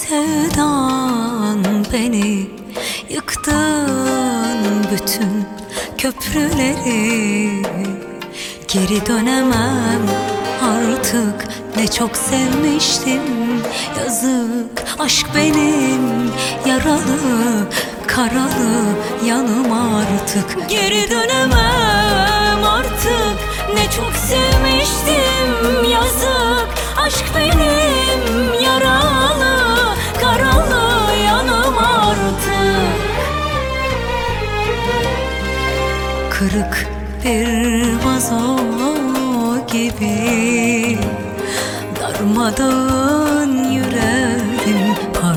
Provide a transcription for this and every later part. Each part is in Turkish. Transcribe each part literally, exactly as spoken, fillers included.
Sevdan beni yıktın bütün köprüleri. Geri dönemem artık, ne çok sevmiştim. Yazık aşk benim yaralı karalı yanım artık. Geri dönemem artık, ne çok sevmiştim. Yazık aşk benim yaralı karalı yanım artık. Kırık bir vazo gibi darmadağın yüreğim,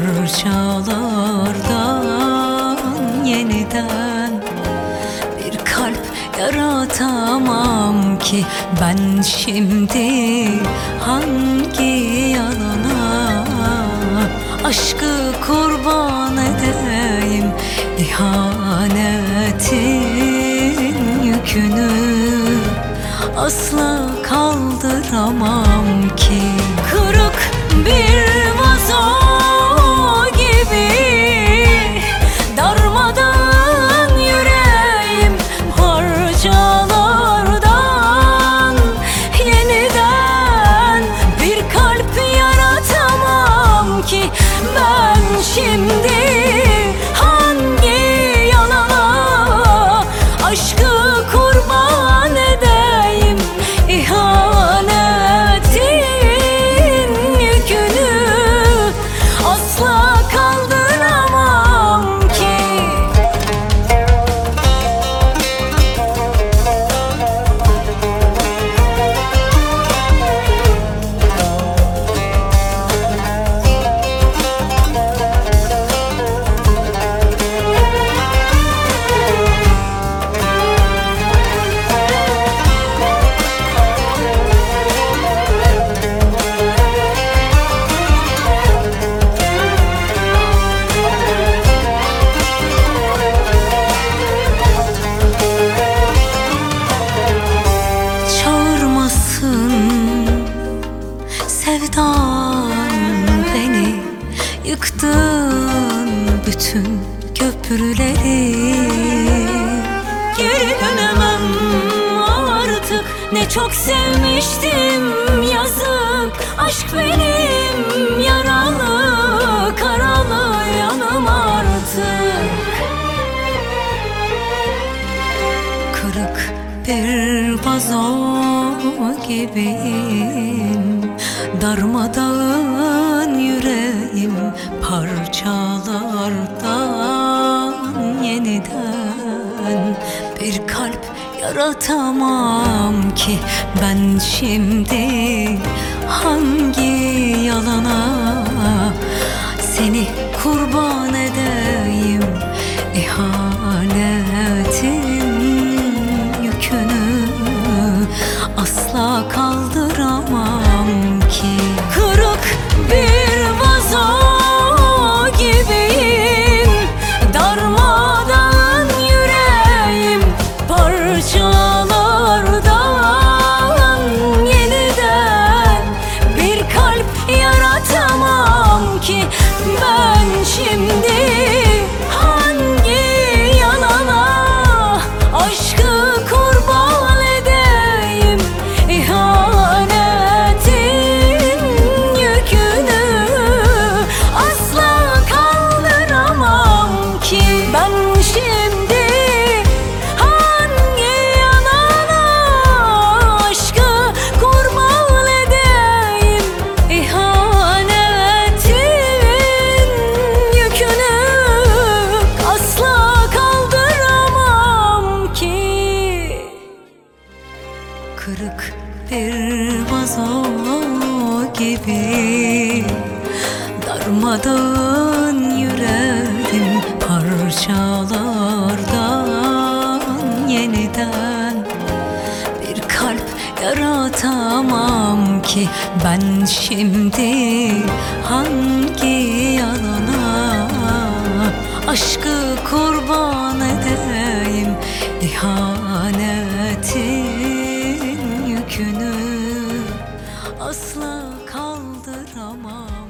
parçalardan yeniden bir kalp yaratamam ki. Ben şimdi hangi yalana aşkı kurban edeyim? İhanetin yükünü asla kaldıramam ki. Kırık bir vazo gibi darmadan yüreğim, parçalardan yeniden bir kalp yaratamam ki. Ben şimdi hangi yalana aşkı kurban edeyim? İhanetin yükünü asla kaldıramam ki. Sevdan beni yıktın bütün köprüleri. Geri dönemem artık, ne çok sevmiştim. Yazık aşk benim yaralı karalı yanım artık. Kırık bir vazo gibiyim, darmadağın yüreğim, parçalardan yeniden bir kalp yaratamam ki. Ben şimdi hangi yalana seni kurban edeyim? İhanetin yükünü asla kaldıramam ki. Kırık bir vazo gibiyim, darmadan yüreğim, parçalardan yeniden bir kalp yaratamam ki. Ben şimdi hangi yalana aşkı kurban edeyim? İhanetin yükünü asla kaldıramam ki. Ben şimdi hangi yalana aşkı kurban edeyim? İhanetin yükünü asla kaldıramam ki. Kırık bir vazo gibi darmadağın yüreğim, parçalardan yeniden bir kalp yaratamam ki. Ben şimdi hangi yalana aşkı kurban edeyim? İhanetin yükünü asla kaldıramam.